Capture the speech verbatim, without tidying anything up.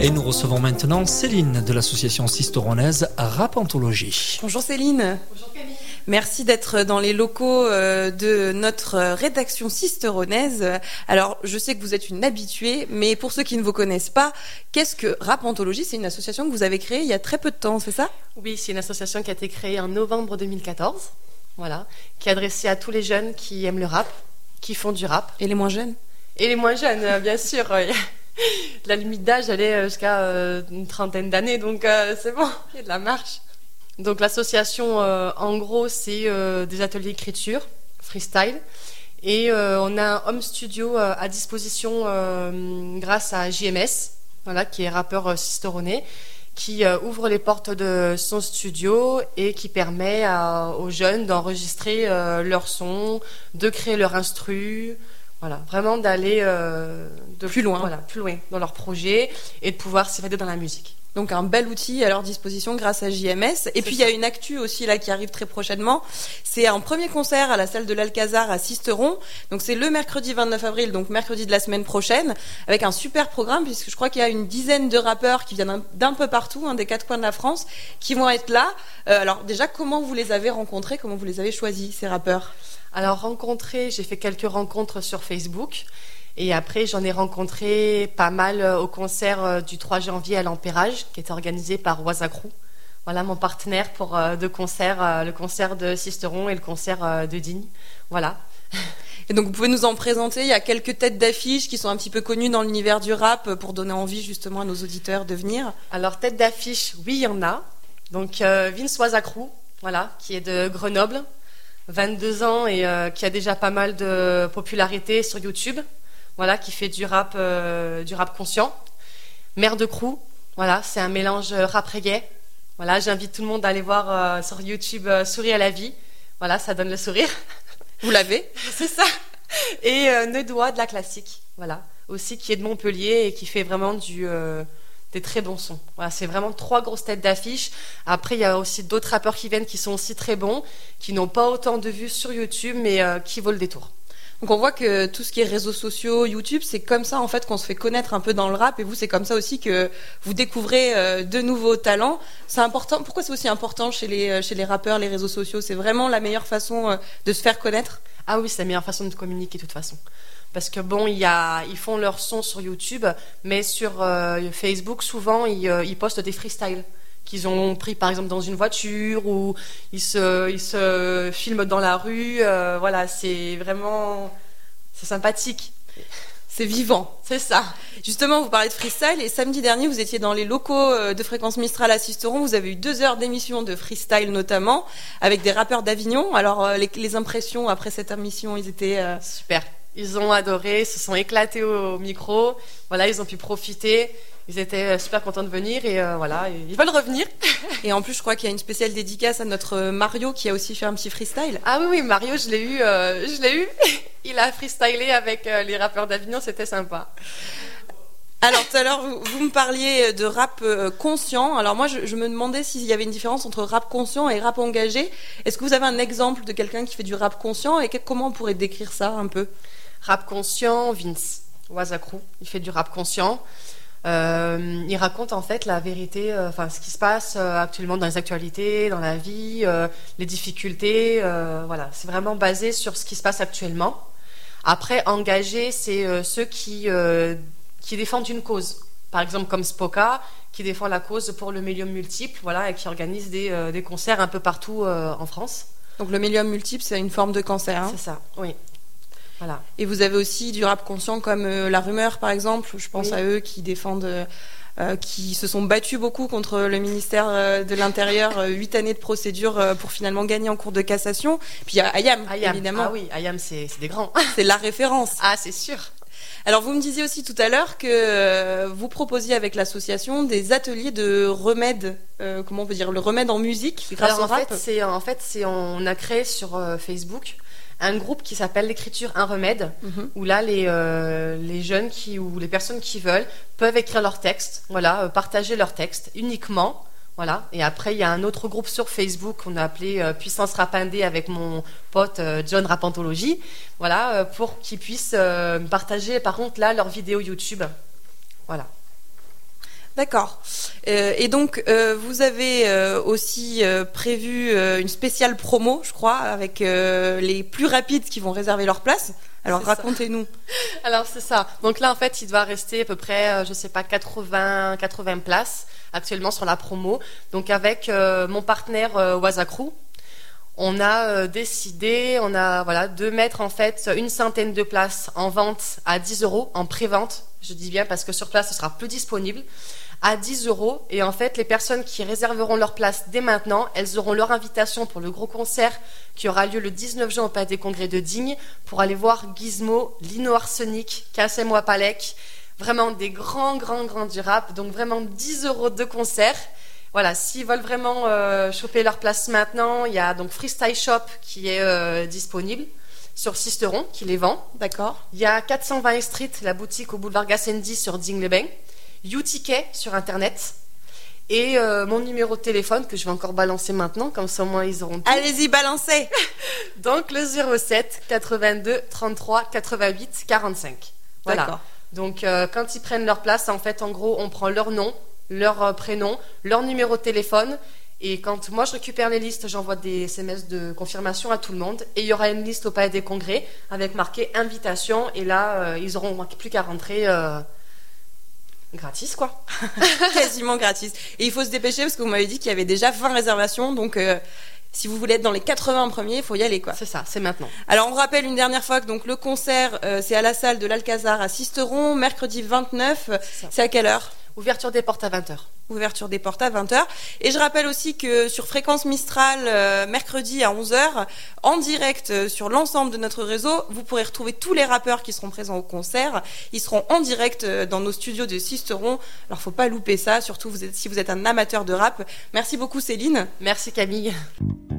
Et nous recevons maintenant Céline de l'association cisteronnaise Rapantologie. Bonjour Céline. Bonjour Camille. Merci d'être dans les locaux de notre rédaction cisteronnaise. Alors, je sais que vous êtes une habituée, mais pour ceux qui ne vous connaissent pas, qu'est-ce que Rapantologie ? C'est une association que vous avez créée il y a très peu de temps, c'est ça ? Oui, c'est une association qui a été créée en novembre deux mille quatorze, voilà, qui est adressée à tous les jeunes qui aiment le rap, qui font du rap. Et les moins jeunes ? Et les moins jeunes, bien sûr. La limite d'âge, elle est jusqu'à une trentaine d'années, donc euh, c'est bon, il y a de la marche. Donc l'association, euh, en gros, c'est euh, des ateliers d'écriture, freestyle, et euh, on a un home studio euh, à disposition euh, grâce à J M S, voilà, qui est rappeur euh, cisteronnais, qui euh, ouvre les portes de son studio et qui permet à, aux jeunes d'enregistrer euh, leur son, de créer leur instru, voilà, vraiment d'aller euh, de, plus loin, voilà, plus loin dans leur projet et de pouvoir s'évader dans la musique. Donc un bel outil à leur disposition grâce à J M S. Et puis il y a une actu aussi là qui arrive très prochainement. C'est un premier concert à la salle de l'Alcazar à Sisteron. Donc c'est le mercredi vingt-neuf avril, donc mercredi de la semaine prochaine, avec un super programme puisque je crois qu'il y a une dizaine de rappeurs qui viennent d'un peu partout, hein, des quatre coins de la France, qui vont être là. Euh, alors déjà, comment vous les avez rencontrés, comment vous les avez choisis ces rappeurs ? Alors rencontrés, j'ai fait quelques rencontres sur Facebook. Et après, j'en ai rencontré pas mal au concert du trois janvier à l'Empérage, qui était organisé par Wazacrou. Voilà, mon partenaire pour deux concerts, le concert de Sisteron et le concert de Digne. Voilà. Et donc, vous pouvez nous en présenter. Il y a quelques têtes d'affiche qui sont un petit peu connues dans l'univers du rap pour donner envie justement à nos auditeurs de venir. Alors, tête d'affiche, oui, il y en a. Donc, euh, Vince Wazacrou, voilà, qui est de Grenoble, vingt-deux ans et euh, qui a déjà pas mal de popularité sur YouTube. Voilà, qui fait du rap, euh, du rap conscient. Mère de Crew, voilà, c'est un mélange rap reggae. Voilà, j'invite tout le monde à aller voir euh, sur YouTube euh, Sourire à la vie. Voilà, ça donne le sourire. Vous l'avez ? C'est ça. Et euh, Neudois de la classique, voilà, aussi qui est de Montpellier et qui fait vraiment du, euh, des très bons sons. Voilà, c'est vraiment trois grosses têtes d'affiche. Après, il y a aussi d'autres rappeurs qui viennent qui sont aussi très bons, qui n'ont pas autant de vues sur YouTube, mais euh, qui vaut le détour. Donc on voit que tout ce qui est réseaux sociaux, YouTube, c'est comme ça en fait qu'on se fait connaître un peu dans le rap. Et vous, c'est comme ça aussi que vous découvrez euh, de nouveaux talents. C'est important. Pourquoi c'est aussi important chez les chez les rappeurs, les réseaux sociaux ? C'est vraiment la meilleure façon euh, de se faire connaître ? Ah oui, c'est la meilleure façon de communiquer de toute façon. Parce que bon, il y a, ils font leur son sur YouTube, mais sur euh, Facebook, souvent, ils, euh, ils postent des freestyles qu'ils ont pris par exemple dans une voiture ou ils se, ils se filment dans la rue. Euh, voilà, c'est vraiment c'est sympathique. C'est vivant. C'est ça. Justement, vous parlez de freestyle et samedi dernier, vous étiez dans les locaux de Fréquence Mistral à Sisteron. Vous avez eu deux heures d'émission de freestyle notamment avec des rappeurs d'Avignon. Alors, les, les impressions après cette émission, ils étaient... Euh... Super. Ils ont adoré, se sont éclatés au micro. Voilà, ils ont pu profiter. Ils étaient super contents de venir et euh, voilà, ils veulent revenir. Et en plus, je crois qu'il y a une spéciale dédicace à notre Mario qui a aussi fait un petit freestyle. Ah oui, oui, Mario, je l'ai eu, euh, je l'ai eu. Il a freestylé avec euh, les rappeurs d'Avignon, c'était sympa. Alors tout à l'heure, vous, vous me parliez de rap euh, conscient. Alors moi, je, je me demandais s'il y avait une différence entre rap conscient et rap engagé. Est-ce que vous avez un exemple de quelqu'un qui fait du rap conscient et que, comment on pourrait décrire ça un peu ? Rap conscient, Vince Wazacrou, il fait du rap conscient. Euh, il raconte en fait la vérité, euh, enfin ce qui se passe euh, actuellement dans les actualités, dans la vie, euh, les difficultés. Euh, voilà, c'est vraiment basé sur ce qui se passe actuellement. Après, engagé, c'est euh, ceux qui euh, qui défendent une cause. Par exemple, comme Spoka, qui défend la cause pour le médium multiple, voilà, et qui organise des euh, des concerts un peu partout euh, en France. Donc le médium multiple, c'est une forme de cancer. Hein ? C'est ça, oui. Voilà. Et vous avez aussi du rap conscient comme euh, La Rumeur, par exemple. Je pense oui. à eux qui défendent, euh, qui se sont battus beaucoup contre le ministère euh, de l'Intérieur. euh, Huit années de procédure euh, pour finalement gagner en cour de cassation. Puis il y a Ayam, Ayam, évidemment. Ah oui, Ayam, c'est, c'est des grands. C'est la référence. Ah, c'est sûr. Alors, vous me disiez aussi tout à l'heure que euh, vous proposiez avec l'association des ateliers de remède. Euh, comment on peut dire ? Le remède en musique grâce Alors, au en rap. Fait, c'est, en fait, c'est, on a créé sur euh, Facebook un groupe qui s'appelle l'écriture un remède, mm-hmm. où là les euh, les jeunes qui ou les personnes qui veulent peuvent écrire leur texte, voilà, euh, partager leur texte uniquement, voilà. Et après il y a un autre groupe sur Facebook qu'on a appelé euh, Puissance Rapindé avec mon pote euh, John Rapantologie, voilà, euh, pour qu'ils puissent euh, partager par contre là leurs vidéos YouTube, voilà. D'accord. Euh, et donc, euh, vous avez euh, aussi euh, prévu euh, une spéciale promo, je crois, avec euh, les plus rapides qui vont réserver leur place. Alors, C'est racontez-nous. Ça. Alors, c'est ça. Donc là, en fait, il doit rester à peu près, euh, je sais pas, quatre-vingts, quatre-vingts places actuellement sur la promo. Donc, avec euh, mon partenaire euh, Wazacrew, on a euh, décidé, on a voilà, de mettre en fait une centaine de places en vente à dix euros, en pré-vente. Je dis bien parce que sur place, ce sera plus disponible. À dix euros, et en fait les personnes qui réserveront leur place dès maintenant, elles auront leur invitation pour le gros concert qui aura lieu le dix-neuf juin au Palais des Congrès de Digne pour aller voir Gizmo, Lino Arsenic, Kassem Wapalek, vraiment des grands grands grands du rap, donc vraiment dix euros de concert. Voilà, s'ils veulent vraiment euh, choper leur place maintenant, il y a donc Freestyle Shop qui est euh, disponible sur Sisteron qui les vend. D'accord. Il y a quatre cent vingt Street, la boutique au boulevard Gassendi sur Digne-les-Bains. U-Ticket sur Internet. Et euh, mon numéro de téléphone que je vais encore balancer maintenant, comme ça au moins ils auront tout. Allez-y, balancez. Donc le zéro sept quatre-vingt-deux trente-trois quatre-vingt-huit quarante-cinq. Voilà. D'accord. Donc euh, quand ils prennent leur place, en fait, en gros, on prend leur nom, leur euh, prénom, leur numéro de téléphone. Et quand moi je récupère les listes, j'envoie des S M S de confirmation à tout le monde. Et il y aura une liste au Palais des Congrès avec marqué invitation. Et là, euh, ils auront plus qu'à rentrer euh, gratis, quoi. Quasiment gratis. Et il faut se dépêcher parce que vous m'avez dit qu'il y avait déjà vingt réservations. Donc, euh, si vous voulez être dans les quatre-vingts premiers, il faut y aller, quoi. C'est ça, c'est maintenant. Alors, on rappelle une dernière fois que donc, le concert, euh, c'est à la salle de l'Alcazar à Sisteron, mercredi vingt-neuf. C'est, c'est à quelle heure ? Ouverture des portes à vingt heures. Ouverture des portes à vingt heures. Et je rappelle aussi que sur Fréquence Mistral, euh, mercredi à onze heures, en direct euh, sur l'ensemble de notre réseau, vous pourrez retrouver tous les rappeurs qui seront présents au concert. Ils seront en direct euh, dans nos studios de Sisteron. Alors, faut pas louper ça, surtout vous êtes, si vous êtes un amateur de rap. Merci beaucoup, Céline. Merci, Camille.